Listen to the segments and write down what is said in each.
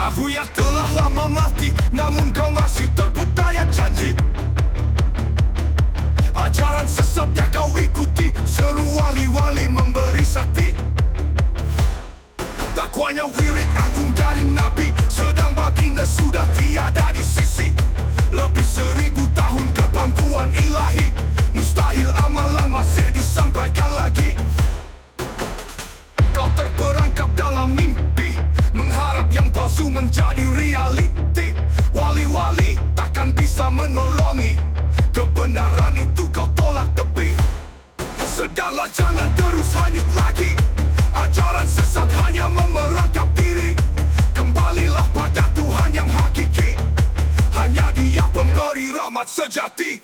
Aku yang telah lama mati, namun kau masih terpedaya janji. Ajaran sesat yang kau ikuti, seru wali-wali memberi sakti. Dakwanya wirid agung dari Nabi, sedang baginda sudah tiada di sisi. Lebih 1000 tahun kebangkuan ilahi, mustahil amalan masih disampaikan lagi. Kau terperangkap dalam mimpi, mengharap yang palsu menjadi realiti. Wali-wali takkan bisa menolongi, kebenaran itu kau tolak tepi. Sudahlah, jangan terus hanyut lagi, ajaran sesat hanya memerangkap diri. Kembalilah pada Tuhan yang hakiki, hanya Dia pemberi rahmat sejati.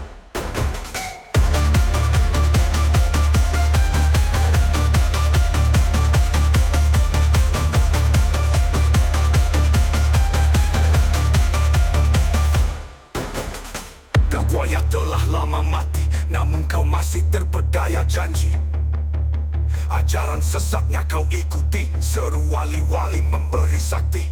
Dakwanya telah lama mati, namun kau masih terpedaya janji. Ajaran sesatnya kau ikuti, seru wali-wali memberi sakti.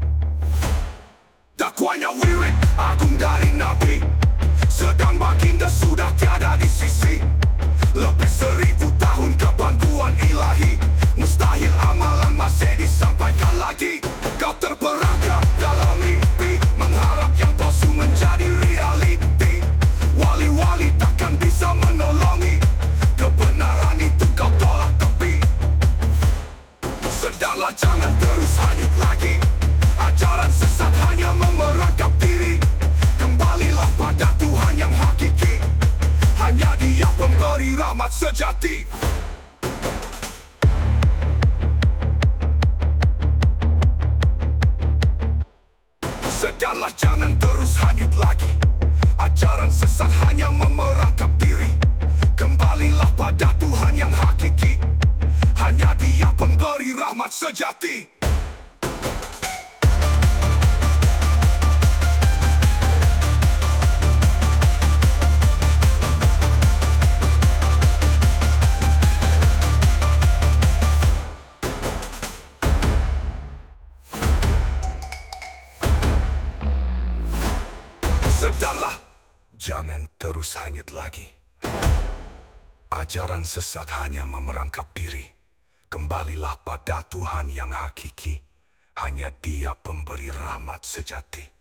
Dakwanya wirid agung dari Nabi, sedang baginda sudah tiada di sisi. Lebih 1000 tahun kebangkuan ilahi, mustahil amalan masih disampaikan lagi. Kau terperangkap dalam mimpi, mengharap yang palsu menjadi realiti. Wali-wali takkan bisa menolongi, kebenaran itu kau tolak tepi. Sudahlah, jangan terus hanyut lagi, ajaran sesat hanya memerangkap diri. Kembalilah pada Tuhan yang hakiki, hanya Dia pemberi rahmat sejati. Sudahlah, jangan terus hanyut lagi, ajaran sesat hanya memerangkap diri. Kembalilah pada Tuhan yang hakiki, hanya Dia pemberi rahmat sejati. Sudahlah, jangan terus hanyut lagi, ajaran sesat hanya memerangkap diri. Kembalilah pada Tuhan yang hakiki, hanya Dia pemberi rahmat sejati.